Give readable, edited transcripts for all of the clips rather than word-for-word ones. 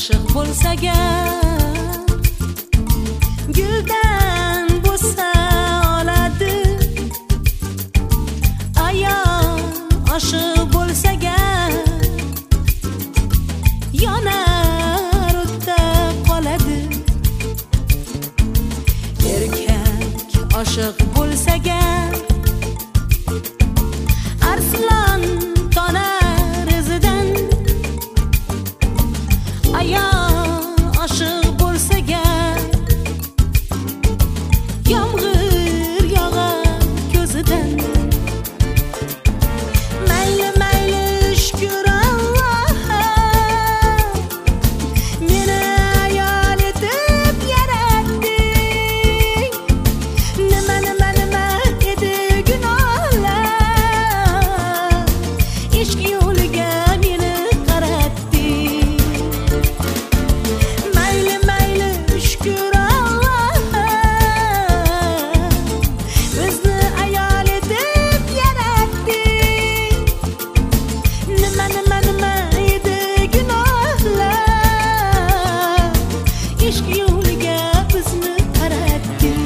oshiq bo'lsa gar guldan bo'lsa oladi ayol oshiq bo'lsa gar yonar o'tda qoladi erkak oshiq bo'lsa gar arslon tonar izidan ayol oshiq bo'lsa gar yomg'ir yog'ar ko'zidan mayli mayli shukr Allohga meni ayol etib yaratding nima edi gunohlar ishq yo'liga meni qaratding mayli mayli shukr Allohga bizni ayol etib yaratding nima edi gunohlar ishq yo'liga bizni qaratding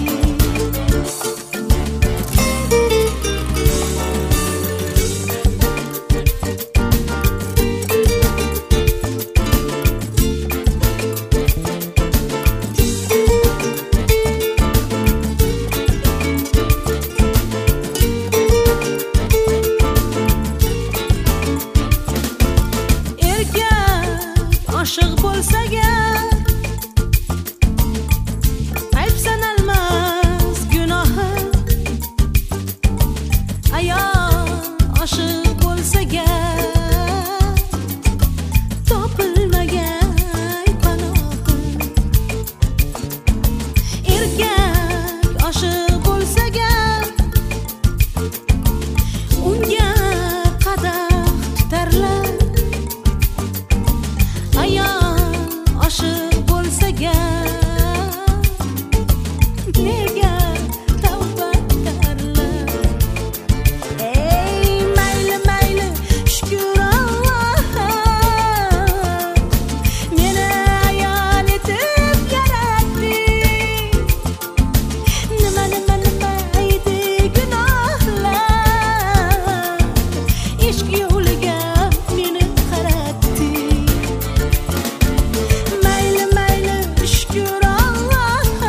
erkak oshiq bo'lsa gar ayb sanalmas gunohi ayol oshiq bo'lsa gar topilmagan panohi erkak oshiq bo'lsa gar unga qadah tutarlar ayol oshiq bo'lsa gar nega tavba qilarlar ey mayli mayli shukr Allohga meni ayol etib yaratding nima edi gunohlar ishq yo'liga meni qaratding mayli mayli shukr Allohga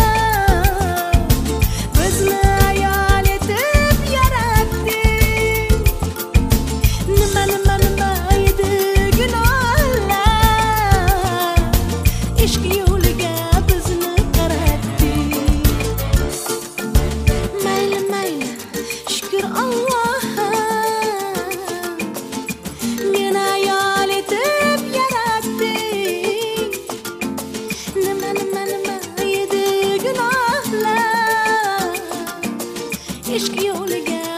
bizni ayol etib yaratding nima edi gunohlar ishq yo'liga bizni qaratding mayli mayli shukr Allohga meni ayol etib yaratding nima edi gunohlar ishq yo'liga